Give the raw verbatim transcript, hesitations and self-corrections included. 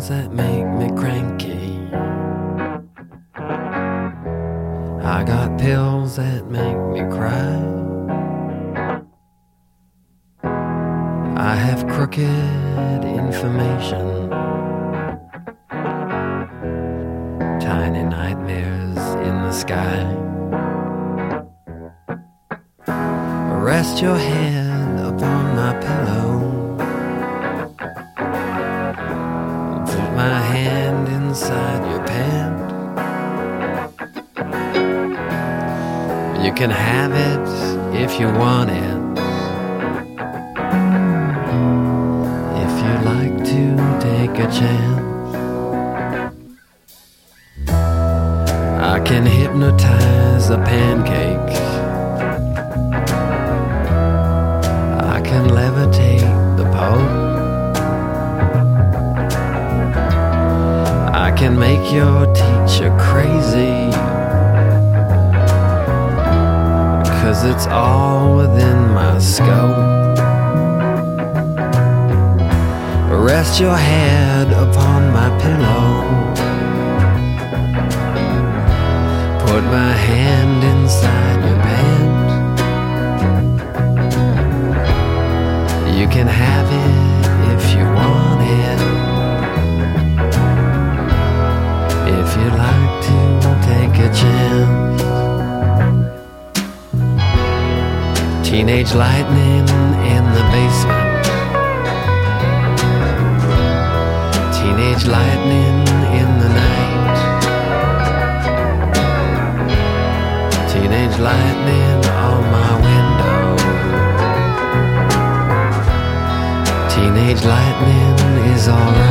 that make me cranky. I got pills that make me cry. I have crooked information, tiny nightmares in the sky. Rest your head upon my pillow, put my hand inside your pant. You can have it if you want it, if you like to take a chance. I can hypnotize a pancake, I can levitate the Pope, I can make your teacher crazy, 'cause it's all within my scope. Rest your head upon my pillow, put my hand inside your pant. You can have it if you want it, if you like to take a chance. Teenage lightning in the basement, teenage lightning in the night, teenage lightning on my window, teenage lightning is alright.